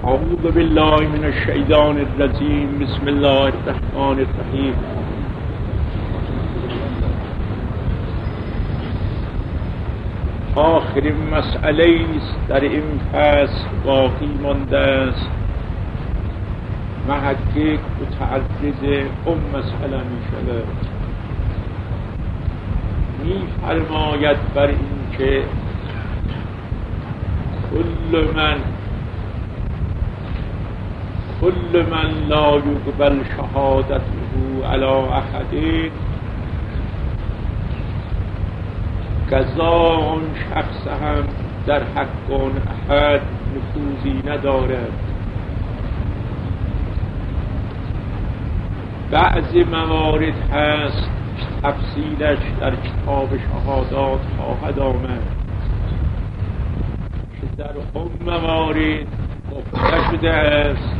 اعوذ بالله من الشیطان الرجیم. بسم الله الرحمن الرحیم. آخرین مسئله است در این فصل باقی مانده است. محقق متعرض مسئله می شود، می فرماید بر این که كل من لا يقبل شهادته على احد قضا آن شخص هم در حق آن احد نفوذی ندارد. بعضی موارد هست تفصیلش در کتاب شهادات خواهد آمد که در آن موارد گفته شده است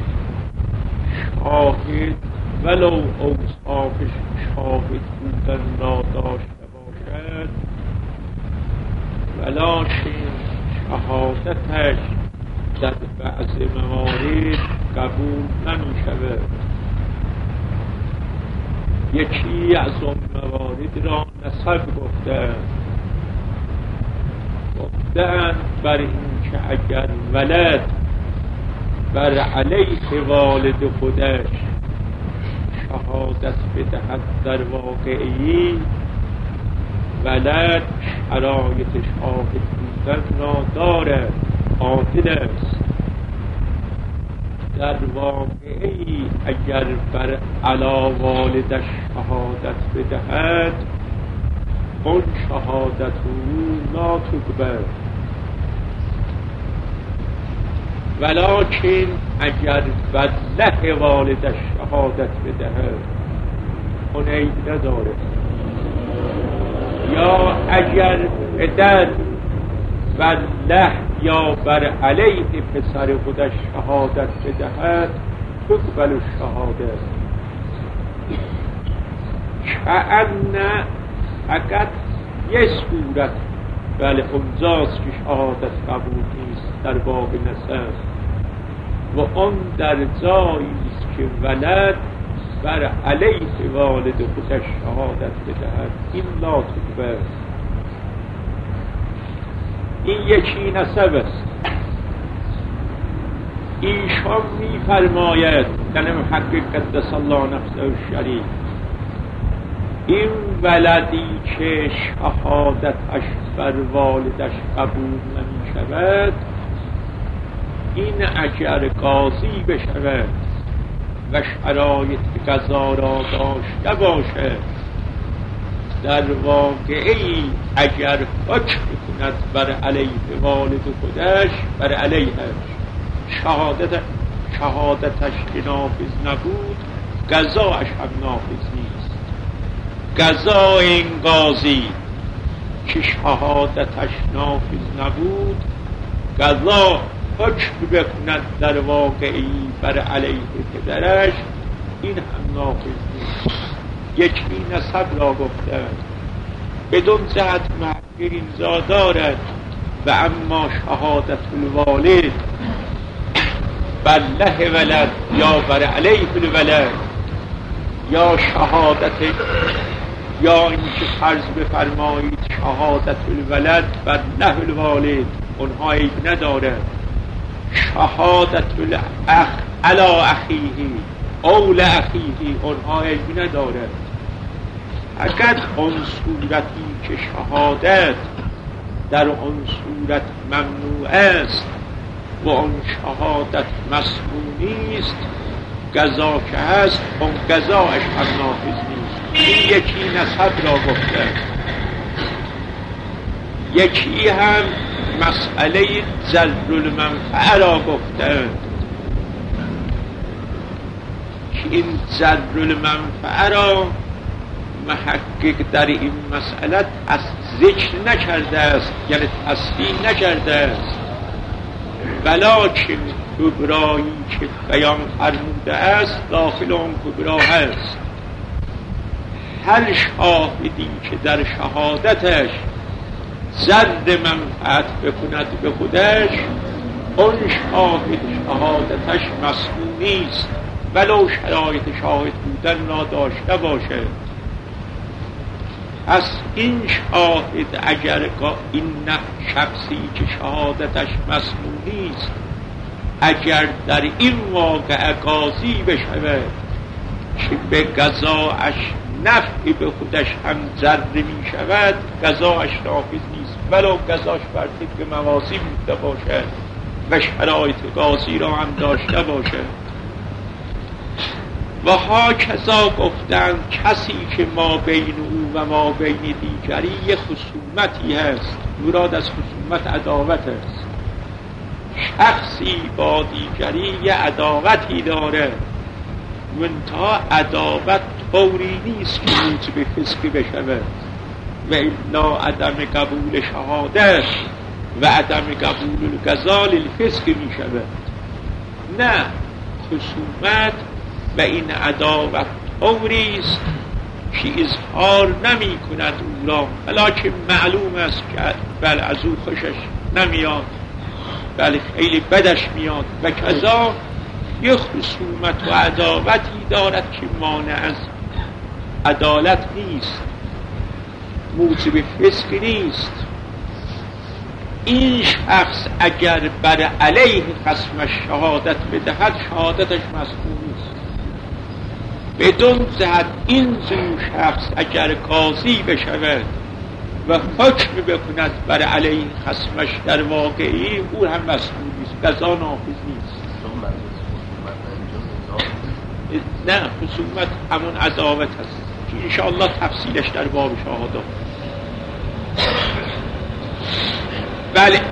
شاهد ولو اوصافش شاهد بودن را داشته باشد، ولکن شهادتش در بعض موارد قبول نمی شود. یکی از اون موارد را نسب گفتند بر این که اگر ولد بر علیه والد خودش شهادت بدهد در واقعی، ولد شرایط شاهد بودن را دارد، عادل است. در واقعی اگر بر علی والدش شهادت بدهد، اون شهادت او لا تقبل. ولکن اگر بر له والدش شهادت بدهد، اون عیب نداره. یا اگر پدر بر له یا بر علیه پسر خودش شهادت بدهد، تقبل الشهاده. کأن فقط یه صورت، بله اونجاست که شهادت قبول نیست در باب نسب، و اون در جایی است که ولد بر علیه والد خودش شهادت بدهد، این لا تقبل. این یکی نسب است. ایشان می فرماید یعنی محقق قدس الله نفسه الشریف، این ولدی که شهادتش بر والدش قبول نمی شود، این اگر قاضی بشود و شرایط قضا را داشته باشد، در واقعی اگر حکم کند بر علیه والد خودش، بر علیهش شهادتش که نافذ نبود، قضاش هم نافذ نیست. قضا این قاضی که شهادتش نافذ نبود، قضا حکم بکند در واقعی بر علیه پدرش، این هم نافذ نیست. یکی نسب را گفته بدون جهت محقق اینجا دارد، و اما شهادت الوالد بر له ولد یا بر علیه الولد، یا شهادت، یا اینکه فرض بفرمایید شهادت الولد بر له الوالد، اونها عیب ندارد. شهادت الاخ علی اخیه او لاخیه، اونها عیب ندارد. اگر اون صورتی که شهادت در اون صورت ممنوع است و اون شهادت مسمومی است، قضا که هست اون قضاش هم نافذ نیست. این یکی نسب را گفته. یکی هم مسئله جر المنفعه را گفته که این جر المنفعه را محقق در این مسئله از ذکر نکرده است، یعنی تصحیح نکرده است، ولکن کبرایی که بیان فرموده است داخل آن کبرا هست. هر شاهدی که در شهادتش ضرر منفعت بکند به خودش، اون شاهد شهادتش مسموع نیست ولو شرایط شاهد بودن را داشته باشه. پس این شاهد اگر این شخصی که شهادتش مسموع نیست اگر در این واقعه قاضی بشود که به قضاءش نفعی به خودش هم ضر می شود قضاءش نافذ نیست ولو قضاش بر طبق مواضی بوده باشد و شرایط قاضی را هم داشته باشد. و ها کذا گفتند کسی که ما بین او و ما بین دیگری یه خصومتی هست، مراد از خصومت عداوت است. شخصی با دیگری یه عداوتی داره، منتها عداوت طوری نیست که موجب فسق بشود و الا عدم قبول شهادت و عدم قبول القضاء للفسق می شود. نه، خصومت و این عداوت طوری است که اظهار نمی کند او را، ولیکن معلوم است که بله از او خوشش نمیاد، بله خیلی بدش میاد و کذا یک خصومت و عداوتی دارد که مانع از عدالت نیست، موجب فسق نیست. این شخص اگر بر علیه خصمش شهادت بدهد شهادتش مسموع نیست. بدون جهت این شخص اگر قاضی بشود و حکم بکند بر علیه خصمش در واقعی او هم مسموع نیست، قضا نافذ نیست. نه، خصومت همون عداوت هست که انشاءالله تفصیلش در باب شهادت. بله،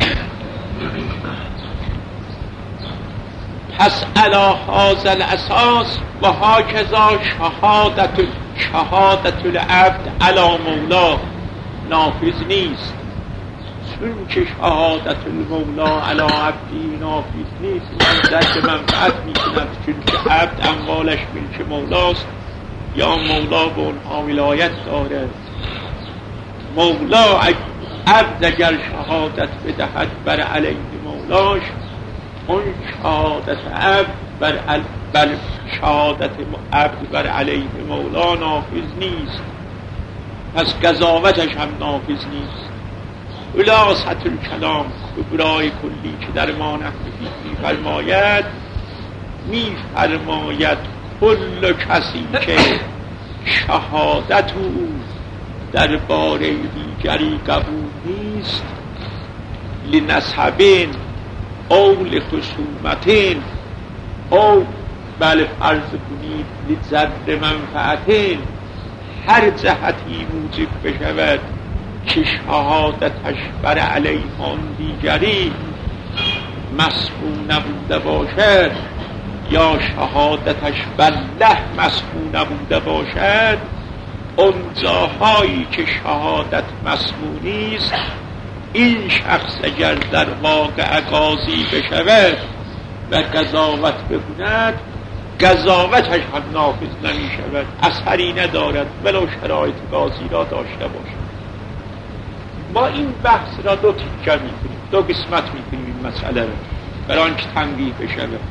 پس علی هذا الاساس و هاکذا شهادت العبد علی مولا نافذ نیست. چون که شهادت المولا علی عبدی نافذ نیست، منظر به منفعت میکند، چون که عبد اموالش ملک مولاست یا مولا به اونها ولایت دارد. مولا عبد اگر شهادت بدهد بر علیه مولاش، اون شهادت عبد بر شهادت عبد بر علیه مولا نافذ نیست، پس قضاوتش هم نافذ نیست. خلاصة الکلام، کبرای کلی که در ما میفرماید کل کسی که شهادت او در باره دیگری قبول نیست، لنسبین او لخصومتین او بله فرض کنید لضرر منفعتین، هر جهتی موجب بشود که شهادتش بر علیه آن دیگری مسموع نبوده باشد یا شهادتش بر له مسموع نبوده باشد، اون جاهایی که شهادت مسموع نیست، این شخص اگر در واقع قاضی بشود و قضاوت بکند، قضاوتش هم نافذ نمی شود، اثری ندارد ولو شرایط قاضی را داشته باشد. ما این بحث را دو تیکه میکنیم، دو قسمت میکنیم این مسئله را برای آنکه تنبیه بشود.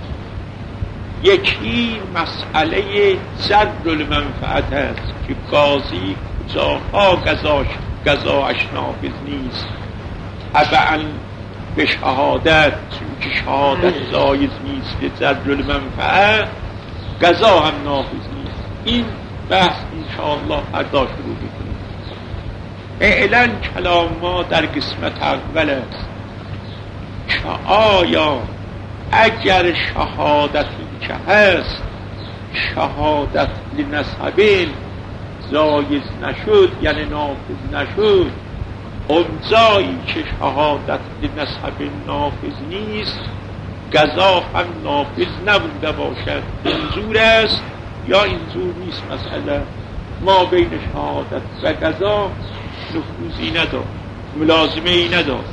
یکی مسئله ضرر المنفعت است که قاضی کجاها قضاش نافذ نیست، طبعا به شهادت، چون که شهادت جایز نیست، به ضرر المنفعت قضا هم نافذ نیست. این بحث انشاءالله فردا شروع میکنیم. اعلان کلام ما در قسمت اول است که آیا اگر شهادتی که هست شهادت لنسبین جایز نشد یعنی نافذ نشد، اون جایی که شهادت لنسبین نافذ نیست قضا هم نافذ نبوده باشد. اینجور است یا اینجور نیست؟ مسئله ما بین شهادت و قضا نفوذی ندار، ملازمه ای ندار.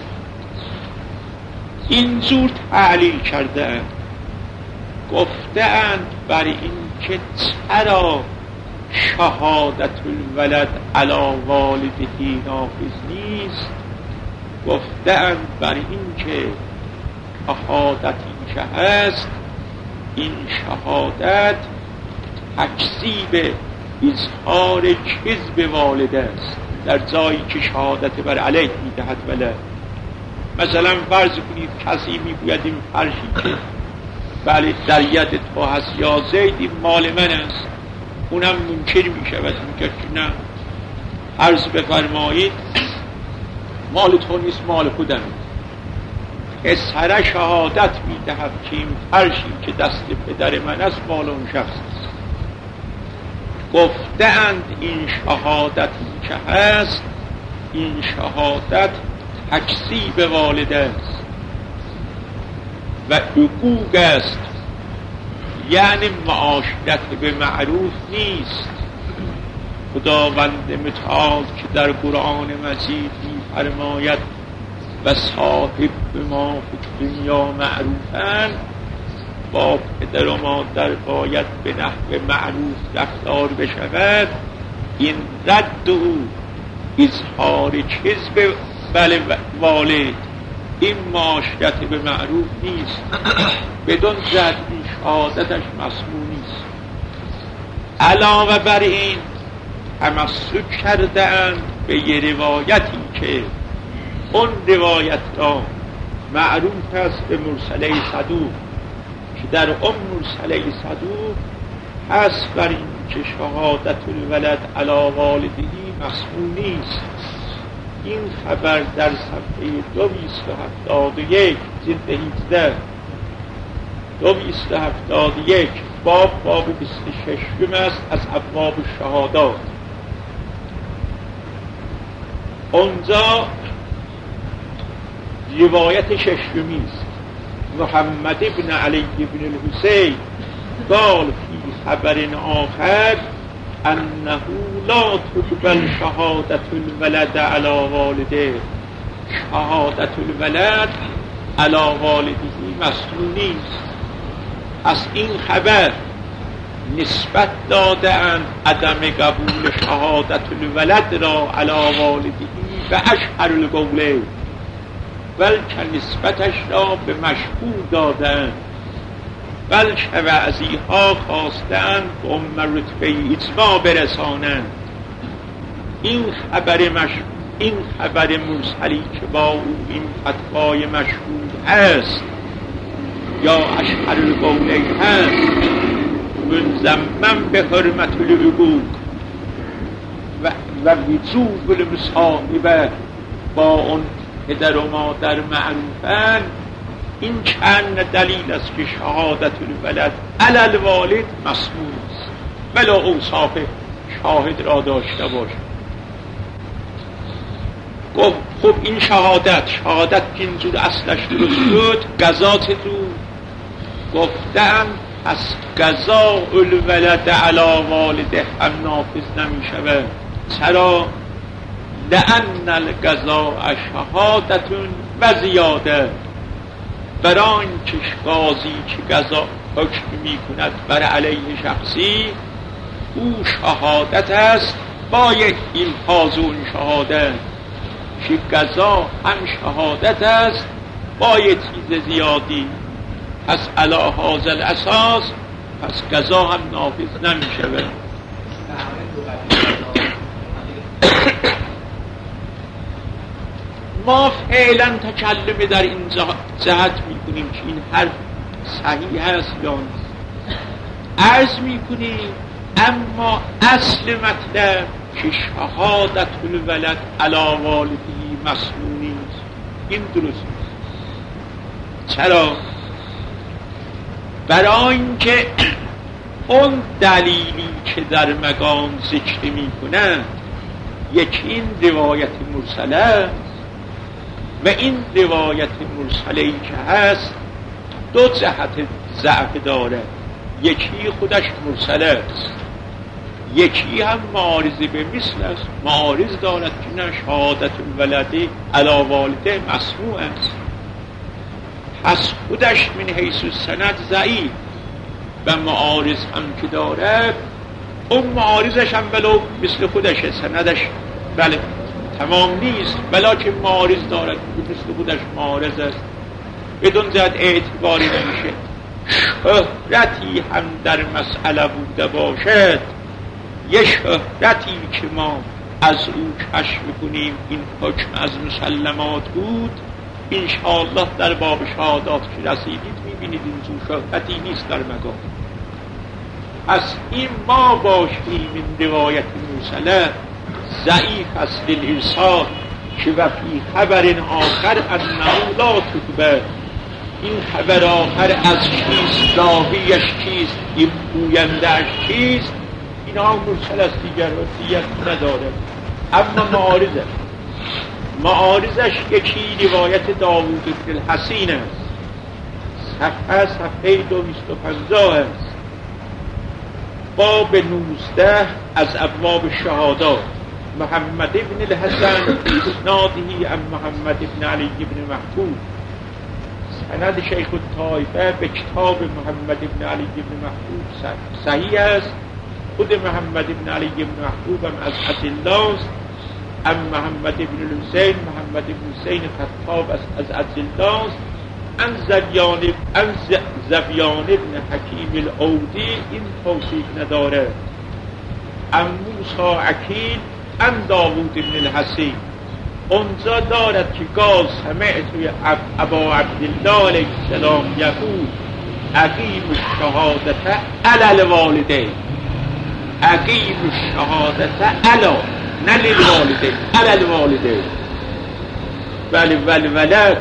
اینجور تعلیل کرده اند، گفته اند بر این که چرا شهادت الولد علی والده نافذ نیست، گفته اند بر این که شهادتی که هست، این شهادت تکذیب اظهار کذب والده است در جایی که شهادت بر علیه میدهد. ولی مثلا فرض کنید کسی میگوید این فرشی که بله در ید تو هست یا زید این مال من است، اونم منکر میشود، میگه که نه، عرض بفرمایید مال تو نیست، مال خودم. پسر شهادت میدهد که این فرشی که دست پدر من است مال اون شخص است. گفتند این شهادتی که هست، این شهادت تکذیب والده است و عقوق است، یعنی معاشرت به معروف نیست. خداوند متعال که در قرآن مجید می‌فرماید و صاحب ما فی الدنیا معروفاً، با پدر و مادر باید به نحو معروف رفتار بشود. این رد او اظهار کذب بله والد، این معاشرت به معروف نیست، بدون جد این شهادتش مسموع نیست. علاوه بر این تمسک کرده‌اند به یه روایتی که اون روایت را معروف است به مرسله صدوق، که در اون مرسله صدوق هست بر این که شهادت الولد علی والدهی مسموع نیست. این خبر در صفحه 271 جلد 18 271 باب 26 است از ابواب الشهادات. اونجا روایت ششمی است. محمد ابن علی ابن الحسین قال فی خبر آخر انه لا تقبل شهادت الولد علی والده، شهادت الولد علی والده مسموع نیست. از این خبر نسبت داده‌اند عدم قبول شهادت الولد را علی والده و اشهر القول، بلکه نسبتش را به مشهور دادند، بلکه وعظی‌ها خواستند به ام رتبه اجماع برسانند. این خبر مرسلی که با او این فتوای مشهور هست یا اشهر القولین هست، منضمن به حرمت العقوق و وجوب المصاحبه با اون پدر و مادر معروفن. این چند دلیل است که شهادت الولد علی الوالد مسموع است ولی اوصاف شاهد را داشته باشد. خب این شهادت که اینجور اصلش درست بود، قضا چطور؟ گفتم از قضا الولد علی والده هم نافذ نمی شود. چرا؟ لأن القضاء شهادتون و زیاده، برای که قاضی که قضا حکم می کند بر علیه شخصی، او شهادت است باید این حاضون شهادت، که قضا هم شهادت است باید چیز زیادی. پس علی هذا الاساس پس قضا هم نافذ نمی شود. ما فعلا تکلم در این جهت میکنیم که این حرف صحیح هست یا نیست، عرض میکنیم. اما اصل مطلب که شهادت الولد علی والدهی مسموع نیست، این درست نیست. چرا؟ برای اینکه اون دلیلی که در مقام ذکر میکنند، یکی این روایت مرسله و این روایت مرسله‌ای که هست دو جهت ضعف داره. یکی خودش مرسله است، یکی هم معارضه به مثل است، معارض دارد که نه شهادت الولد علی والده مسموع است. پس خودش من حیث السند ضعیف و معارض هم که دارد، اون معارضش هم ولو مثل خودش سندش بله تمام نیست، ولیکن معارض دارد که مثل خودش معارض است. بدون زد اعتباری نمیشه. شهرتی هم در مسئله بوده باشد، یه شهرتی که ما از او کشف کنیم این حکم از مسلمات بود. انشاءالله در باب شهادات که رسیدید میبینید این زو شهرتی نیست در مقام. پس این ما باشیم این روایت موصله ضعیف است للارسال که و فی خبر آخر انه لا تکبر. این خبر آخر از چیست، راویش چیست، این گوینده‌اش چیست، اینا مرسل است دیگر وصیت نداره. اما معارضش یکی روایت داوود بن الحسین است، صفحه 250 است، باب 19 از ابواب شهادات. محمد بن الحسن اسناده عن محمد بن علی بن محبوب. سند شیخ الطائفه به کتاب محمد بن علی بن محبوب صحیح است. خود محمد بن علی بن محبوب هم از عبدالله است. ام محمد بن الحسین، محمد بن حسین خطاب است از عبدالله است. ان زبیان بن حکیم العودی این توصیف نداره. ام موسی عکیل ان داوود بن الحسین اونجا دارد که گاز سمعت ابا عبدالله علیه السلام یقول اقیم الشهادت علی الوالدین. اقیم الشهادت علی نه للوالدین، علی الوالدین. بله ولد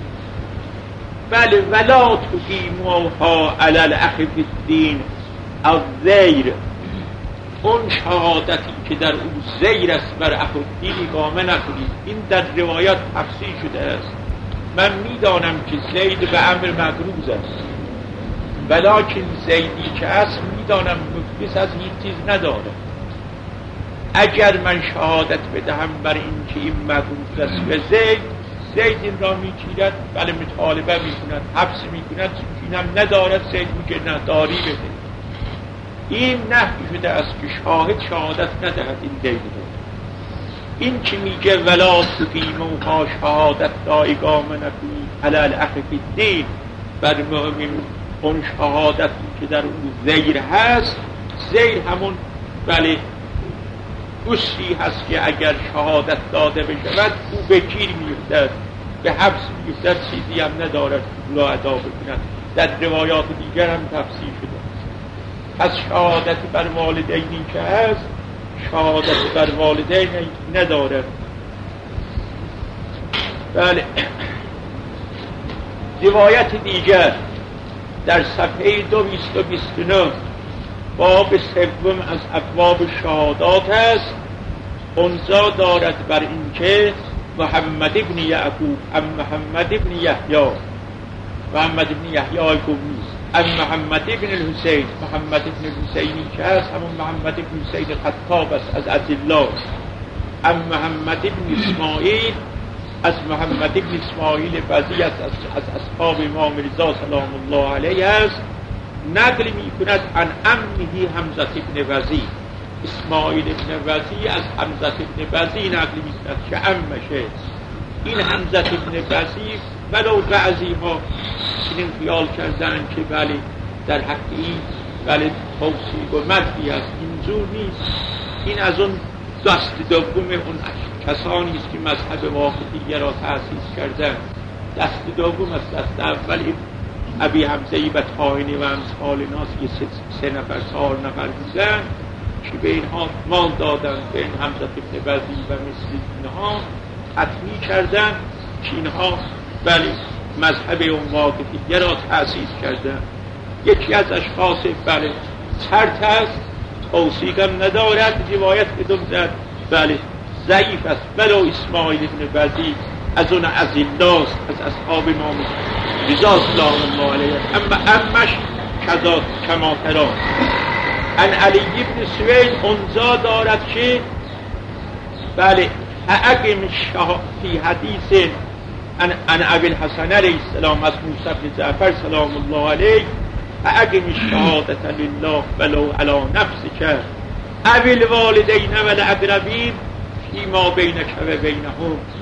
بله ولا تقیموها علی الاخ فی الدین الزیر. اون شهادتی که در اون زیر است بر اخ الدین اقامه نکنید. این در روایات تفسیر شده است. من میدانم که زید به امر مقروض است، ولیکن زیدی که است میدانم مفلس از هیچ چیز نداره. اگر من شهادت بدهم بر این که این مقروض است به زید این را میگیرد، بله مطالبه میکند، حبس میکند، اینم ندارد، زید میگه نه داری بده. این نهی شده است که شاهد شهادت ندهد این دین رو. این که میگه ولا تقیموها شهادت را اقامه نکنید علی الاخ فی الدین، بر مؤمن اون شهادتی که در اون زیر هست. زیر همون بله دوستی هست که اگر شهادت داده بشود او به گیر میفتد، به حبس میفتد، چیزی هم ندارد را ادا بکند. در روایات دیگر هم تفسیر شده. پس شهادت بر والدینی که هست شهادت بر والدین نداره. بله روایت دیگر در صفحه 229 باب سوم از ابواب شهادات است. اونجا دارد بر این که محمد ابن یعقوب ام محمد ابن یحیی، محمد ابن یحیی گویست، ام محمد ابن الحسین، محمد ابن الحسینی که هست همون محمد ابن حسین خطاب است از عبدالله. ام محمد ابن اسماعیل از محمد ابن اسماعیل بزی است از اصحاب امام رضا سلام الله علیه است. نقل می کند عن عمه حمزه ابن وزی. اسماعیل ابن وزی از حمزه ابن وزی نقل می کند که عمشه. این حمزه ابن وزی ولو بعضی ها این خیال کردن که بله در حق این بله توصیف و مدحی است، اینجور نیست. این از اون دست دوم اون کسانی است که مذهب واقعیه را تأسیس کردن. دست دوم است. دست اول ابی حمزه بطحاینی و امثال ناس که 3 نفر 4 نفر بودن که به اینها مال دادن، به این حمزه ابن وزی و مثل اینها حتمی کردن که اینها بله مذهب اون واقعیه را تأسیس کردن. یکی از اشخاص بله سرت است، توثیق هم ندارد، روایت بدون زد بله ضعیف است. ولو اسماعیل ابن وزی از اون عزیزاست از اصحاب امام رضا سلام الله علیه. اما امش کما ترا ان علی ابن سوید اونجا دارد که بله اقیم فی حدیث ان ابی الحسن علیه السلام از موسی بن جعفر سلام الله علیه اقیم الشهادت لله ولو علی نفسک ابی الوالدین والاقربین فیما بینک و بینهم.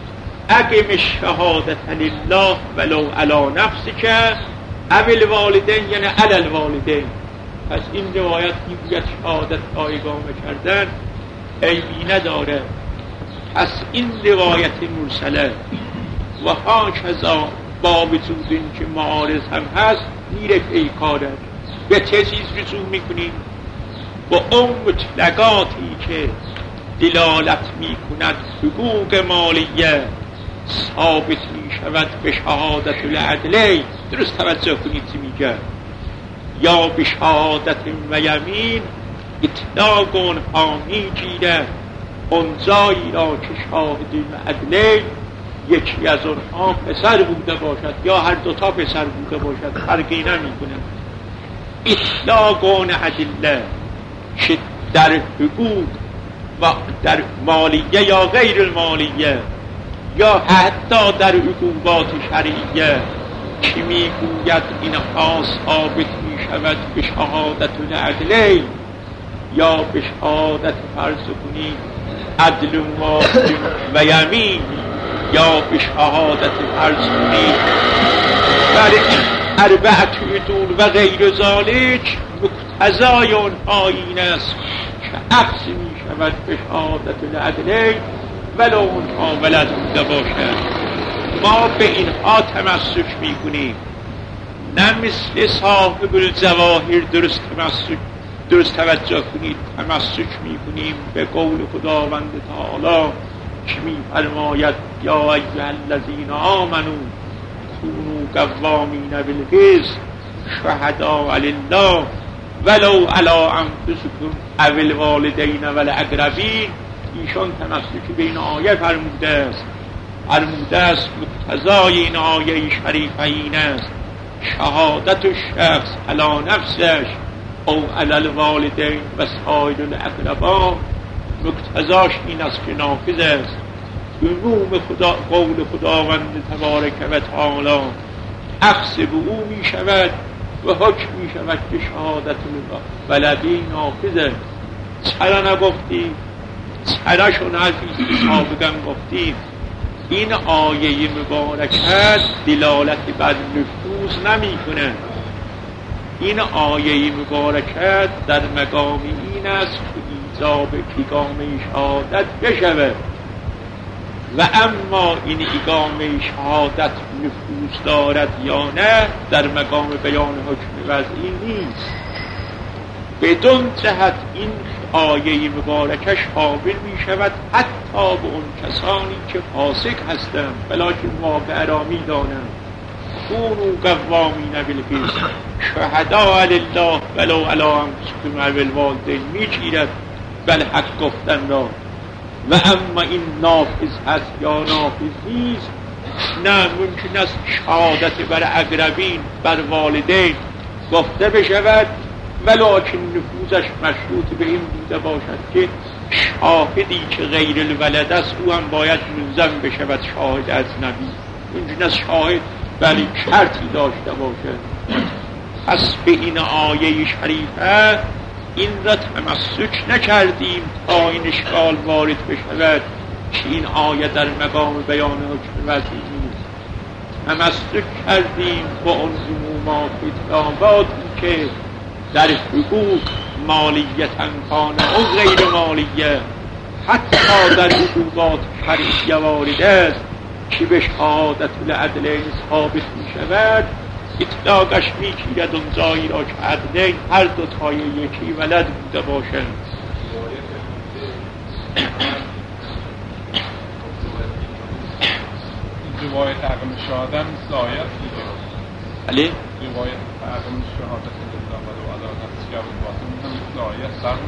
اقم الشهادة لله ولو علی نفسک او الوالدین، یعنی علی الوالدین. پس این روایت میگوید شهادت را اقامه کردن عیبی نداره. پس این روایت مرسله و هاکذا با وجود این که معارض هم هست میره پیکاره. به چه چیز رجوع میکنیم؟ با اون مطلقاتی که دلالت میکند حقوق مالیه ثابت میشود به شهادت العدلی. درست توجه کنید چی میگه. یا به شهادت و یمین اطلاق اونها میگیره اون جایی را که شاهدین و عدلی یکی از اونها پسر بوده باشد یا هر دوتا پسر بوده باشد، فرقی نمیکنه. اطلاق اون ادله که در حقوق و در مالیه یا غیر المالیه یا حتی در حقوقات شرعیه که میگوید اینها ثابت میشود به شهادت العدلی یا به شهادت فرض کنید عدل و یمین یا به شهادت فرض کنید برای اربعت عدول و غیر ذالک، مقتضای آنها این است که عکس می شود به شهادت العدلی ولو اونها ولد بوده باشد. ما به اینها تمسک می کنیم، نه مثل صاحب الجواهر درست توجه کنید تمسک می کنیم به قول خداوند تعالی که می فرماید یا ایها الذین آمنوا کونوا قوامین بالقسط شهداء لله ولو علی انفسکم او الوالدین والاقربین. ایشان تمسک به این آیه فرموده است مقتضای این آیه شریفه این است شهادت الشخص علی نفسش او علی الوالدین و سایر الاقربا، مقتضاش این است که نافذ است. عموم قول خداوند تبارک و تعالی اخذ به او می شود و حکم می شود که شهادت ولدی نافذه. چرا نگفتیم؟ چرا شون حرفی سابقا گفتیم این آیه مبارکت دلالت بر نفوذ نمی کنه. این آیه مبارکت در مقام این است که ایجاب اقامه شهادت بشود و اما این اقامه شهادت نفوذ دارد یا نه در مقام بیان حکم وضعی نیست. بدون جهت این آیه مبارکه شامل می شود حتی به اون کسانی که فاسق هستند بلکه واقع را می دانند. کونوا قوامین بالقسط شهداء لله ولو علی انفسکم او الوالدین میگیرد بل حق گفتن را. و اما این نافذ هست یا نافذ نیست، نه ممکن است شهادت بر اقربین بر والدین گفته بشود ولکن نفوذش مشروط به این بوده باشد که شاهدی که غیر الولد است او هم باید ملزم بشود شاهد اجنبی. ممکن است شاهد ولی شرطی داشته باشه. پس به این آیه شریفه این را تمسک نکردیم تا این اشکال وارد بشود که این آیه در مقام بیان حکم وضعی نیست. تمسک کردیم با اون عمومات اطلاقاتی که در حقوق مالیتن کانه و غیر مالیه حتی در حقوقات شرعیه وارد است که به شهادت العدلین ثابت می شود. اطلاقش می گیرد اون جایی را که عدلین هر دو تای یکی ولد بوده باشند. روایت عقم شهادت مثل آیت دیگه. بله؟ روایت عقم شهادت و عدالت سیاب باطن هم مثل آیت سر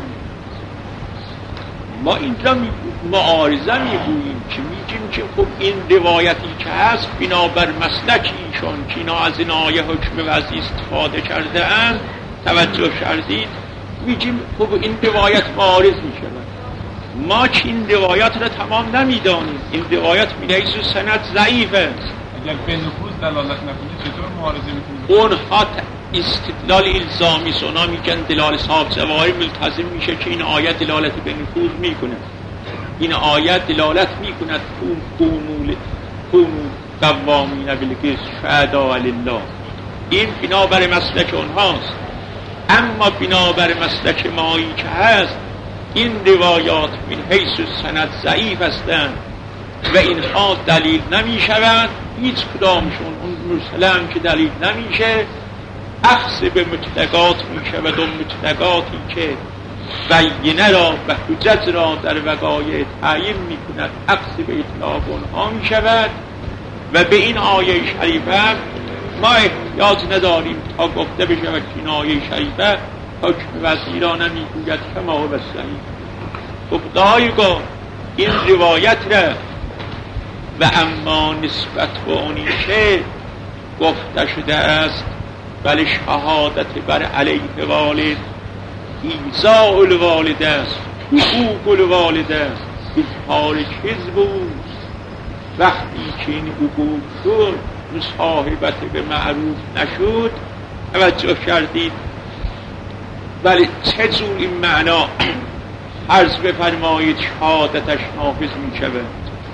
ما اینجا معارضه میگوییم که میگیم که خب این روایتی که هست بنابر مسلک ایشان که اینا از این آیه حکم وضعی استفاده کرده اند توجه کردید، میگیم خب این روایت معارض میشود. ما که این روایات را تمام نمیدانیم، این روایت میلیز و سند ضعیف است. اگر به نفوذ دلالت نکنید چطور معارضه میکنید؟ اونها استدلال الزامی سونا میگن دلال صاحب زواهر ملتزم میشه که این آیت دلالت به نفوذ میکنه. این آیت دلالت میکند کونوا قوامین بالقسط شهداء لله. این بنابر مسلک اونهاست. اما بنابر مسلک مایی که هست، این روایات من حیث السند ضعیف هستند و اینها دلیل نمی شوند. هیچ کدامشون اون مرسله که دلیل نمیشه، اخذ به مطلقات می شود و مطلقاتی که بینه را و حجت را در وقایع تعیین می کند اخذ به اطلاق اونها می شود. و به این آیه شریفه ما احتیاج نداریم تا گفته بشود که این آیه شریفه حکم وزیرانه می گوید که ما هو صحیح. گفتهایگاه این روایت را و اما نسبت به اونی که گفته شده است بل شهادت بر علیه والد ایذاء الوالد است، حقوق الوالد است، اظهار کذب بود. وقتی که این حقوق شد مصاحبت به معروف نشد، توجه کردید؟ ولی چه جور این معنا عرض بفرمایید شهادتش نافذ می شود؟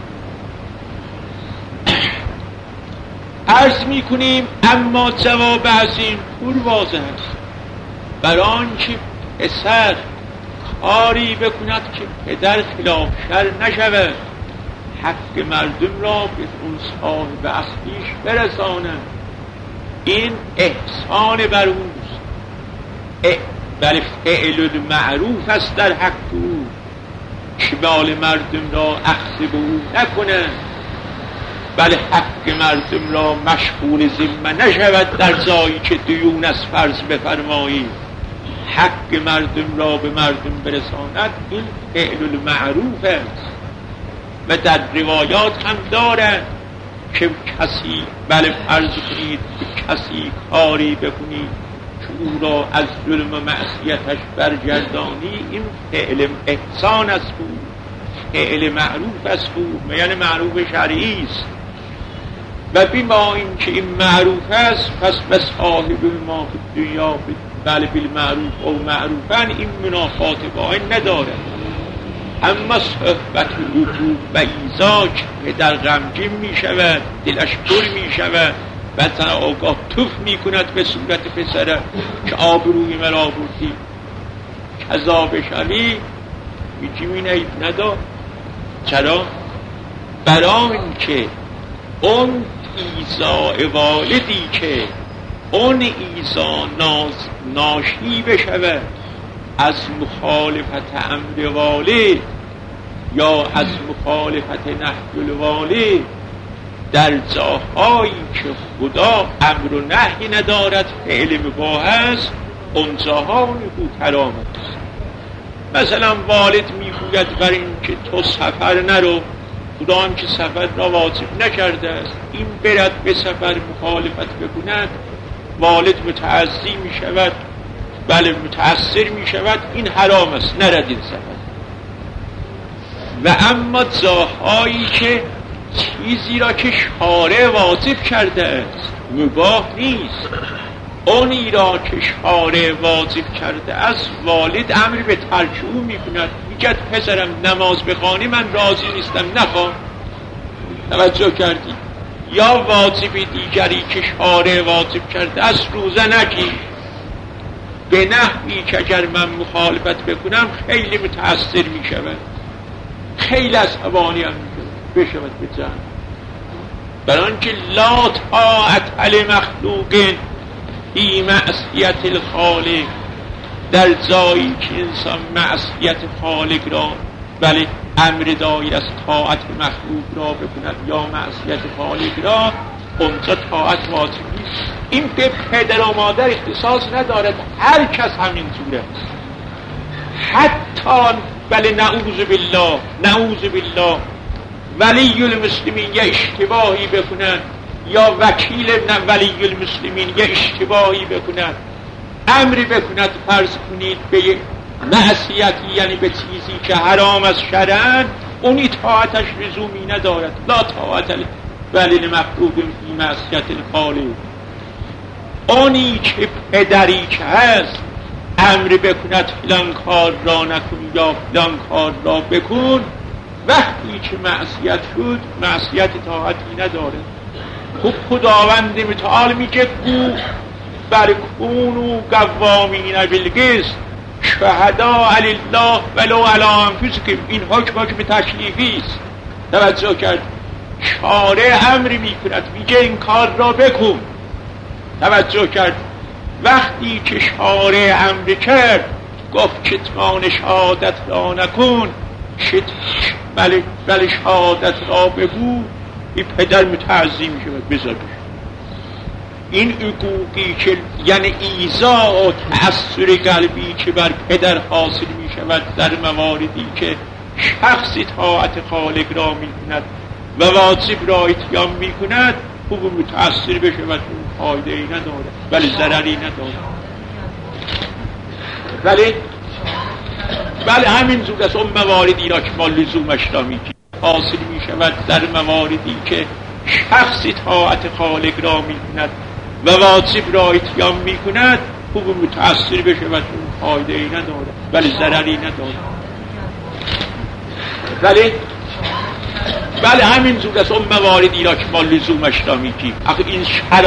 عرض می کنیم اما جواب از این پور واضح است. برای آنکه پسر کاری بکند که پدر خلاف شر نشود، حق مردم را به اون صاحب اصلیش برساند، این احسان بر اوست. بله فعل المعروف است در حق او که مال مردم را اخذ به او نکنه، بله حق مردم را مشغول ذمه نشود در جایی که دیون از فرض بفرمایید، حق مردم را به مردم برساند. این فعل المعروف است. و در روایات هم دارد که کسی بله فرض کنید که کسی کاری بکنید که او را از ظلم و معصیتش برگردانی، این فعل احسان است بود، فعل معروف است بود، یعنی معروف شرعی است. و بما این که این معروف است پس به صاحب ما فی دنیا بله بالمعروف او معروفن این منافات با این نداره. اما صحبت حقوق و ایذا که در غمگین می شود، دلش پر می شود و مثلا آگاه توف می کند به صورت پسره که آبروی مرا بردی کذا بشوی، هیچی می نهید ندار. چرا؟ برای این که اون ایذاء والدی که اون ایذا ناشی بشود از مخالفت امر والد یا از مخالفت نهی الوالد در جاهایی که خدا امر و نهی ندارد، فعل مباح است، اون جاها اون حرام است. مثلا والد میگوید بر این که تو سفر نرو، خدا هم که سفر را واجب نکرده است، این برد به سفر مخالفت بکند، والد متعزی می شود، بله متأثر می شود، این حرام است، نرد این سفر. و اما جاهایی که چیزی را که شارع واجب کرده است مباح نیست، اونی را که شارع واجب کرده است والد امر به ترک او می کند، میگد پسرم نماز بخوانی من راضی نیستم نخوان. توجه کردی؟ یا واجب دیگری که شارع واجب کرده است روزه نگیر، به نحوی که اگر من مخالفت بکنم خیلی متأثر می شود، خیلی عصبانی هم می شود به جان. برای آنکه لا طاعت لمخلوق فی معصیت الخالق، در جایی که انسان معصیت خالق را بله امر دایر از طاعت مخلوق را بکند یا معصیت خالق را، اونجا طاعت واجب نیست. این به پدر و مادر اختصاص ندارد، هر کس همین جوره است. حتی بله نعوذ بالله ولی المسلمین یه اشتباهی بکنن یا وکیل ولی المسلمین یه اشتباهی بکنن، امری بکند فرض کنید به معصیتی، یعنی به چیزی که حرام از شرعاً، اونی طاعتش لزومی ندارد. لا طاعت ولی لمخلوق فی معصیت الخالق. اونی که پدری که هست امر بکند فلان کار را نکن یا فلان کار را بکن، وقتی که معصیت شد معصیت طاعتی نداره. خب خداوند متعال میگه کو بر کونو قوامین بالقسط شهداء لله ولو علی انفسکم. این حکم تشریفی است. توجه کرد، شارع امر میکند، میگه این کار را بکن. توجه کرد، وقتی که شارع امر کرد گفت کتمان شهادت را نکن، بله شهادت را بگو، این پدر متعزی میشه بذارش. این حقوقی که یعنی ایذا و تأثیر قلبی که بر پدر حاصل می شود در مواردی که شخص طاعت خالق را می کند و واجب را اتیان می کند، خوب متأثر بشه و فایده ای نداره ولی ضرری نداره. بله همین زود است. اون مواردی را که ما لزومش را می کنیم حاصل می شود در مواردی که شخص طاعت خالق را می کند و واجب را اتیان می کند، خوب متأثر بشه و فایده ای نداره ولی ضرری نداره. بله همین زود است. اون مواردی را که ما لزومش را می کنیم. آخه این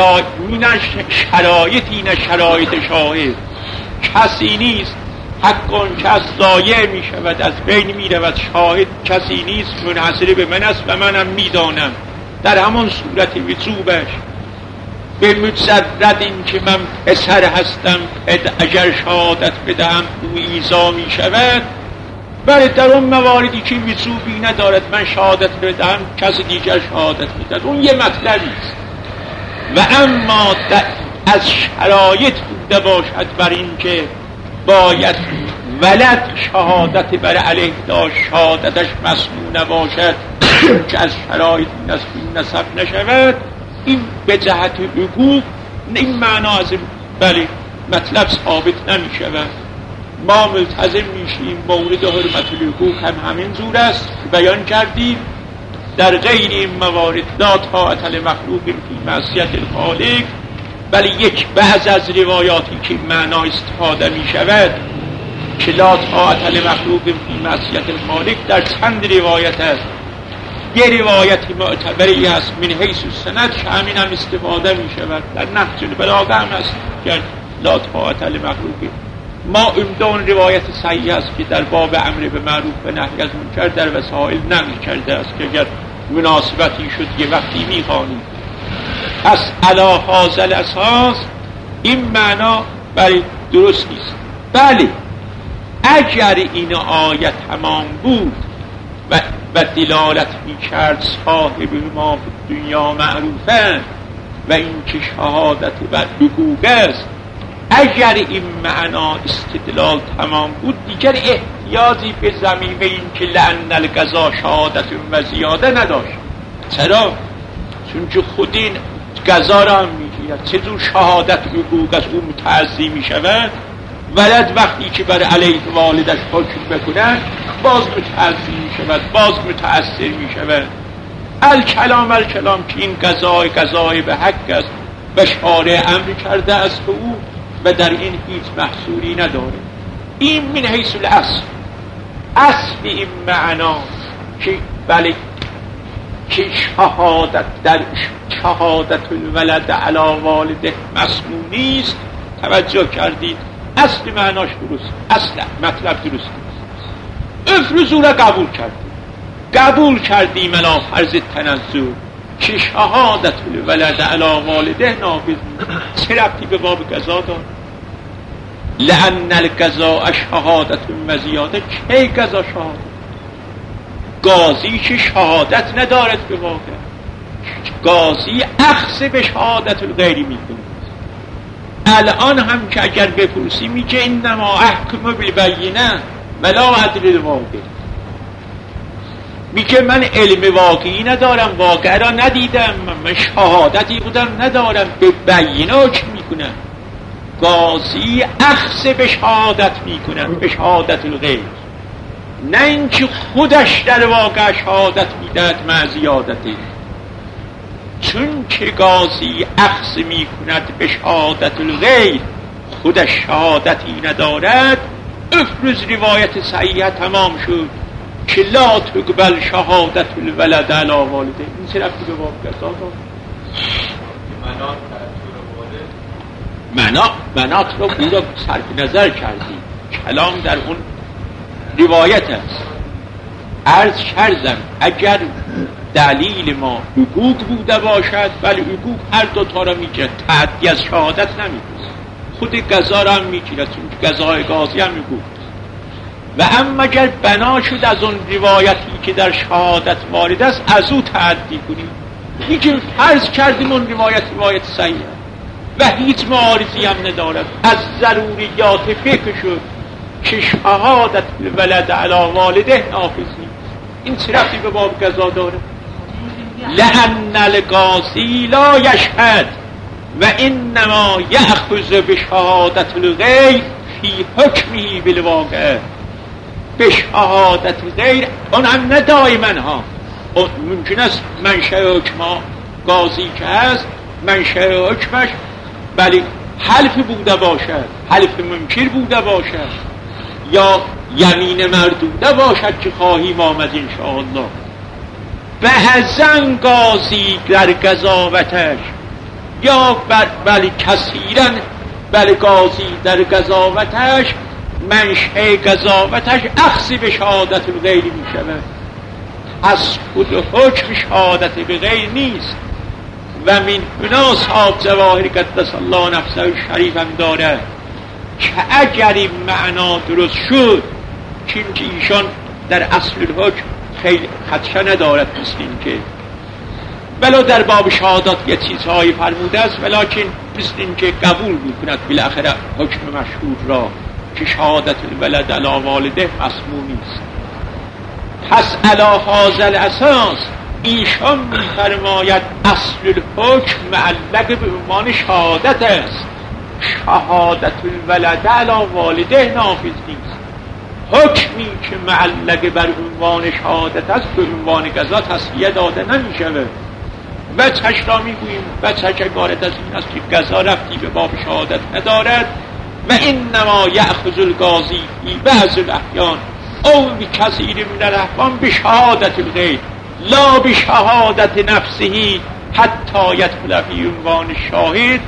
شرایطی نه شرایط شاهد کسی نیست. حقان که از ضایع می شود از بین می رود. شاهد کسی نیست، منحصر به من است و منم می دانم. در همان صورت وجوبش به مجرد این که من پسر هستم اگر شهادت بدهم او ایذا می شود. بله در اون مواردی که وجوبی ندارد من شهادت بدهم کسی دیگر شهادت میدهد، اون یه مطلبی است. و اما از شرایط بوده باشد بر این که باید ولد شهادت بر علیه داشت، شهادتش مسموع نباشد که از شرایط نسب نشود، این به جهت حقوق این معنا از بله مطلب ثابت نمی شود. ما ملتزم میشیم مورد حرمت الحقوق هم همین زور است بیان کردیم. در غیر این موارد لا طاعت لمخلوق فی معصیت الخالق، بلی یک بعض از روایاتی که معنا استفاده می شود که لا طاعت لمخلوق فی معصیت الخالق در چند روایت است. یه روایت معتبری هست من حیث السند که همین هم استفاده می شود. در نهج البلاغه هم هست که لا طاعت لمخلوق. ما امدان روایت صحیح است که در باب امر به معروف و نهی از منکر در وسائل نقل کرده است که اگر مناسبتی شد یه وقتی میخوانیم. پس علی هذا الاساس این معنا برای درست نیست. بله اگر این آیه تمام بود و دلالت میکرد صاحب ما فی دنیا معروفه و این که شهادت بر حقوق است، اگر این معنا استدلال تمام بود دیگر احتیاجی به ضمیمه این که لأن القضا شهادت و زیاده نداشت. چرا؟ چون که خود این قضا را هم میگیرد. چه جور شهادت حقوق از او متعزی میشود؟ ولد وقتی که بر علیه والدش حکم بکنن باز متعزی میشود، باز متأثر میشود. الکلام که این قضای به حق است و شارع امر کرده است به او و در این هیچ محصولی نداره. این من حیث الاصل، اصل این معنا که بله که شهادت در شهادت الولد علی والده مسمومی است. توجه کردید اصل معناش درست، اصل مطلب درست است. افرض را قبول کردیم الا فرض تنزل که شهادت الولد علی والده نافذ. چه ربطی به باب قضا داره؟ لأن القضاء شهادت و زیاده. کی قضا شهادت؟ قاضی که شهادت ندارد به واقع، قاضی اخذ به شهادت الغیری میکنه. الان هم که اگر بپرسی میگه انما احکم بالبینه ولا عدل الواقع. میگه من علم واقعی ندارم، واقع را ندیدم، من شهادتی بودم ندارم، به بینه حکم میکنم. قاضی اخذ به شهادت میکنم، به شهادت الغیر، نه اینکه خودش در واقع شهادت میدهد مع زیادتی. چون که قاضی اخذ میکند به شهادت الغیر، خودش شهادتی ندارد. افرض روایت صحیحه تمام شد که لا تقبل شهادت الولد علی والده. این چه رفتی به باب قضا داره؟ منات رو بورا صرف نظر کردی، کلام در اون روایت است. عرض کردم اگر دلیل ما حقوق بوده باشد، ولی حقوق هر دوتا را میگیرد، تعدی از شهادت نمیگیرد، خود قضا را هم میگیرد، چون قضای قاضی هم حقوق. و اما اگر بنا شد از اون روایتی که در شهادت وارد است از او تعدی کنیم، میگیم فرض کردیم اون روایت صحیح و هیچ معارضی هم ندارد، از ضروریات فقه شد که شهادت الولد علی والده نافذ نیست. این چه ربطی به باب قضا داره؟ لأن القاضی لا یشهد و انما یأخذ بشهادت الغیر فی حکمه بالواقع. به شهادت غیر اون هم نه دائما ها، ممکن است منشأ حکم قاضی که هست منشأ حکمش بلی حلف بوده باشد، حلف منکر بوده باشد، یا یمین مردوده باشد که خواهیم آمد انشاءالله. بهزن قاضی در قضاوتش یا بلی کثیرا بلی قاضی در قضاوتش منشأ قضاوتش اخذ به شهادت الغیر می شود، از خود حکم شهادت به غیر نیست. و من هنا صاحب جواهر قدس الله نفسه شریف هم داره که اگر این معنا درست شد، چون که ایشان در اصل الحکم خیلی خدشه ندارد، مثل این که ولو در باب شهادات یه چیزهایی فرموده است، ولیکن مثل این که قبول میکند بالاخره حکم مشهور را که شهادت الولد علی والده مسموع نیست. پس علی هذا الاساس ایشان میفرماید اصل الحکم معلق به عنوان شهادت است، شهادت الولد علی والده نافذ نیست. حکمی که معلق بر عنوان شهادت است به عنوان قضا تصفیه داده نمیشود. و چش را میگوییم و چش عبارت از این است که قضا رفتی به باب شهادت ندارد و انما یأخذ القاضی فی بعض الاحیان او بکثیر من الاحکام بشهادت الغیر لا بشهادت نفسه حتی یدخل فی عنوان شاهد.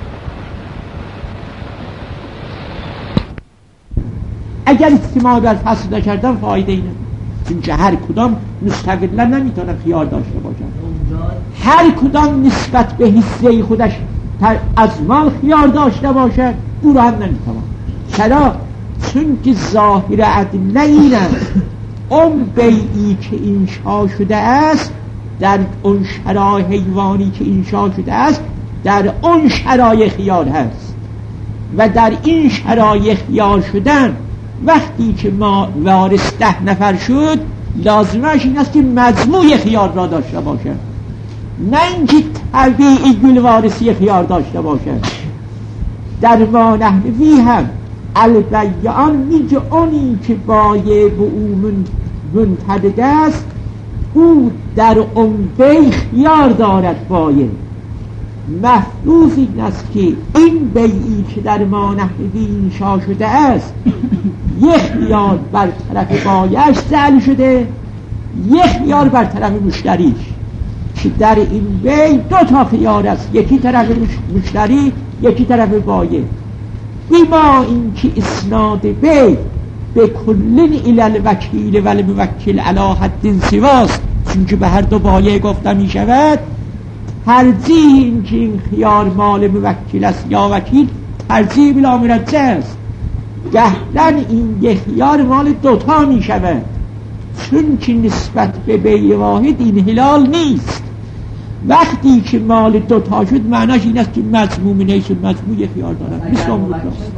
اگر استماع بر فصل نکردن فایده اینه، چون که هر کدام مستقلا نمیتونه خیار داشته باشن، هر کدام نسبت به حصه خودش از مال خیار داشته باشد او را هم نمیتونه. چرا؟ چون که ظاهر ادله این است اون بیعی که انشا شده است در اون شرای حیوانی که انشا شده است در اون شرای خیار هست و در این شرای خیار شدن وقتی که ما وارث 10 نفر شد لازمش این است که مجموع خیار را داشته باشد، نه اینکه طبیعی گل وارثی خیار داشته باشد. در ما نحوی هم البیعان میگه اونی که بایع به او منتدد است او در اون بیع خیار دارد بایع. مفروض این است که این بیعی که در ما نحوی انشا شده است یک خیار بر طرف بایعش جعل شده، یک خیار بر طرف مشتریش، که در این بیع 2 تا خیار است، یکی طرف مشتری یکی طرف بایع. بما این که اسناد بیع به کلین الی الوکیل و الموکل علی حد سواست، چون که به هر دو بایع گفته می شود ترجیح این که این خیار مال موکل است یا وکیل ترجیح بلا مرجح است. گهدن این یک خیار مال 2 تا می شود، چون که نسبت به بیع واحد این حلال نیست. وقتی که مال 2 تا شد معناش این است که مضموم نیست، مضموم خیار دارد. مثل اون بود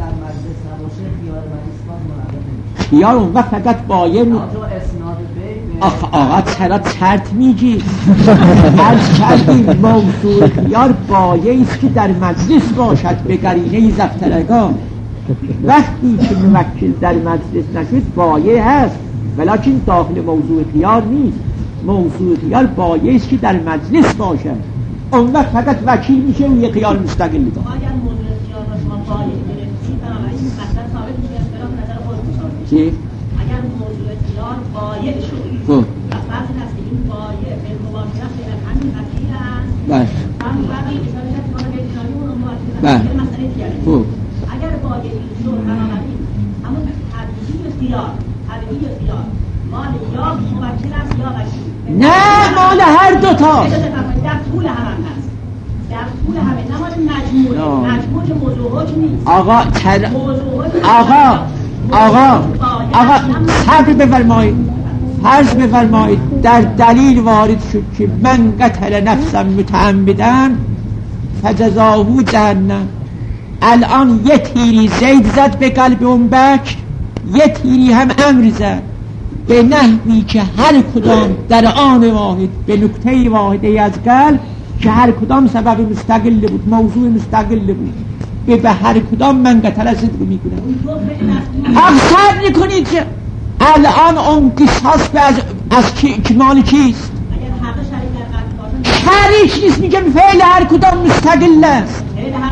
خیار اون وقت فقط بایع آقا چرا چرت میگی؟ عرض کردیم موضوع خیار بایعی است که در مجلس باشد به قرینه زفترگاه. وقتی که موکل در مجلس نشد بایع هست ولیکن داخل موضوع خیار نیست. موضوع خیار بایعی است که در مجلس باشد، اون وقت فقط وکیل میشه و یه خیار مستقل میده. اگر موضوع خیار را شما بایع گرفتید بنابراین این مثلا ثابت میشه اختلاف نظر خودتون. چی؟ اگر موضوع اختیار بایع شد. خب از فرض هست که این بایع به مباشرت به همین مسیر است. بله. هم برای اشاره کرد که اجتماعی اون مباشرت بله. به مسئله دیگری. خب اگر بایع این شد بنابراین همون تبدیلی اختیار مال یا موکل است یا وکیل. نه مال هر دوتا. در طول هم هست. در طول همه نه مال مجموعه که موضوع حکم نیست. آقا صبر بفرمایید. فرض بفرمایید در دلیل وارد شد که من قتل نفسم متعمدا فجزاؤه جهنم. الان یه تیری زید زد به قلب اون بکر، یه تیری هم امر زد به نحوی که هر کدام در آن واحد به نکته واحده از قلب که هر کدام سبب مستقل بود، موضوع مستقل بود، به هر کدام من قتل صدق میکنم. اقصد میکنید که الان اون قصاص از مال کیست؟ شریک نیست، میگم فعل هر کدام مستقل است.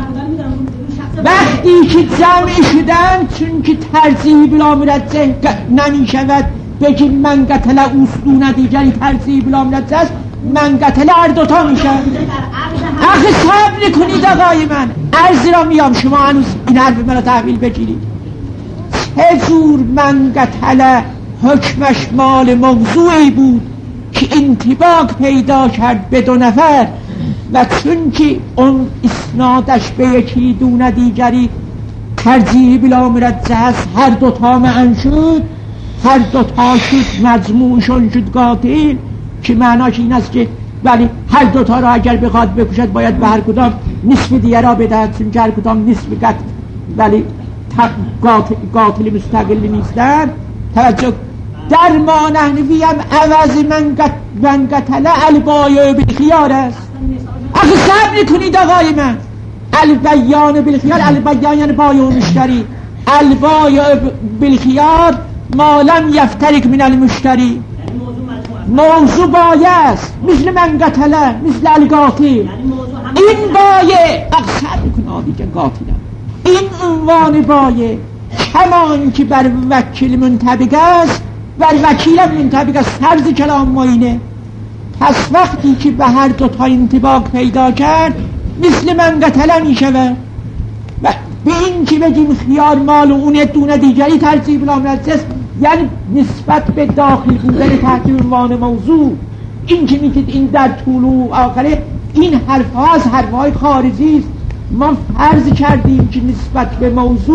وقتی که جمع شدن چون که ترجیح بلا مرجح نمیشود بگیم من قتل اصول دیگری ترجیح بلا مرجح است، من قتل هر دوتا میشم. آخه صبر کنید آقای من، عرض را میام شما هنوز این حرف منو تحویل بگیرید. چه جور من قتل حکمش مال موضوعی بود که انطباق پیدا کرد به دو نفر و چون که اون اسنادش به یکی دون دیگری ترجیح بلا مرجح است، هر دوتا معن شد، هر دوتا شد مجموعشون شد قاتل، که معناش این است که ولی هر دوتا را اگر بخواد بکشد باید به هر کدام نصف دیگر را بدهد، چون هر کدام نصف قتل ولی قاتل مستقل نیستن. توجه در ما نحنفی هم عوض من قتل البایع بالخیار است. آخه صبر کنید آقای من، البیان بالخیار، البیان یعنی بایع و مشتری، البایع بالخیار ما لم یفترق من المشتری، موضوع بایع است، مثل من قتله، مثل القاتل. این بایع اقصد میکنه آدیگه قاتلم، این عنوان بایع کمان که بر وکیل منطبق است بر وکیلم منطبق است. طرز کلام ما اینه. پس وقتی که به هر دوتا انطباق پیدا کرد مثل من قتله می شود و به این که بگیم خیار مال و اون دونه دیگری ترتیب لامرجس، یعنی نسبت به داخل بودن تحت عنوان موضوع. این که میگید این در طول و آخره، این حرف ها از حرف های خارجی است. ما فرض کردیم که نسبت به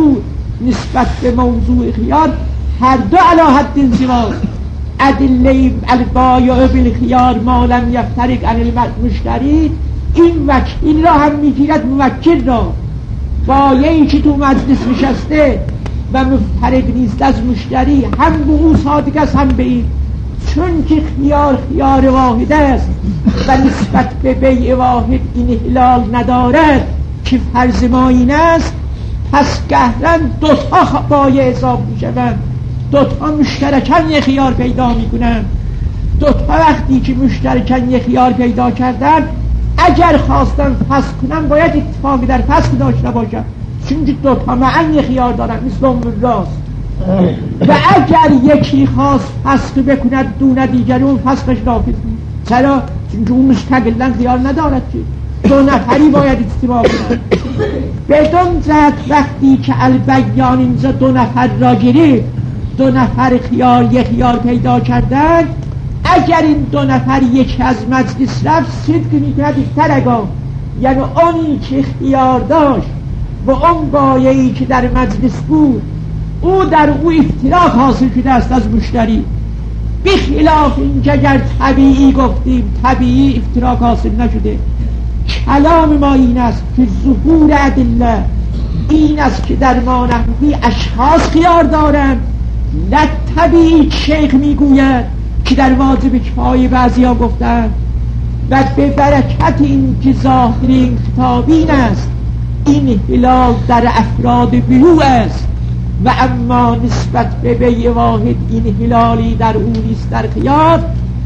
موضوع خیار هر دو علی حد انضباط. ادله البایع بالخیار ما لم یفترق عن المشتری، این وکیل را هم میگیرد موکل را. بایعی که تو مجلس نشسته و مفترق نیست از مشتری، هم به او صادق است هم به این، چون که خیار واحد است و نسبت به بیع واحد این حلال ندارد که فرض ما این است. پس قهرن دوتا بایع حساب می شوند، دوتا مشترکن یه خیار پیدا می کنن. دوتا وقتی که مشترکن یه خیار پیدا کردن، اگر خواستن فسخ کنن باید اتفاق در فسخ داشته باشن، چون که دوتا معن یه خیار دارن مثل اون راست. و اگر یکی خواست فسخ بکند دون دیگر، اون فسخش نافذ نیست. چرا؟ چون که اون مستقلا خیار ندارد که دو نفری باید اتفاق کنند. بدون جهت وقتی که البیان اینجا دو نفر را گرفت، دو نفر خیار یه خیار پیدا کردن، اگر این دو نفر یکی از مجلس رفت صدق میکند افترقا، یعنی اونی که خیار داشت و اون بایعی که در مجلس بود او در او افتراق حاصل شده است از مشتری. بخلاف این که اگر طبیعی گفتیم طبیعی افتراق حاصل نشده. کلام ما این است که ظهور ادله این است که در ما نحوی اشخاص خیار دارند، نه طبیعی شیخ میگوید که در واجب کفایه بعضی ها گفتند. و به برکت این که ظاهر این خطابین است، این هلال در افراد بیرو است و اما نسبت به بیع واحد این هلالی در اون نیست. در خیار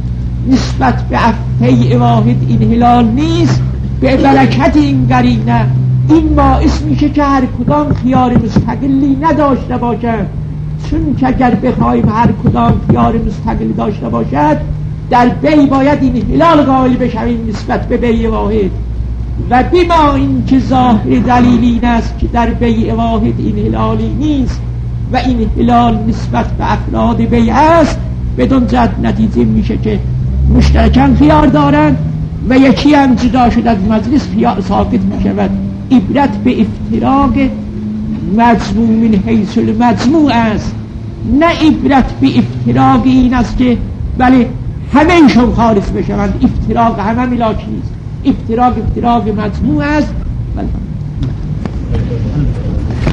نسبت به بیع واحد این هلال نیست. به برکت این قرینه این باعث میشه که هر کدام خیار مستقلی نداشته باشند، چون که اگر بخوایم هر کدام خیار مستقل داشته باشد در بی باید این هلال قائل بشویم نسبت به بی واحد و بیما این که ظاهر دلیل این است که در بی واحد این هلالی نیست و این هلال نسبت به افراد بی است بدون جد نتیجه میشه که مشترکاً خیار دارن و یکی هم جدا شد از مجلس ساکت میشود. عبرت به افتراق مجموع من حیث المجموع است، نه عبرت به افتراق این است که بله همه ایشون خالص بشوند. افتراق همه ملاک نیست، افتراق مجموع است.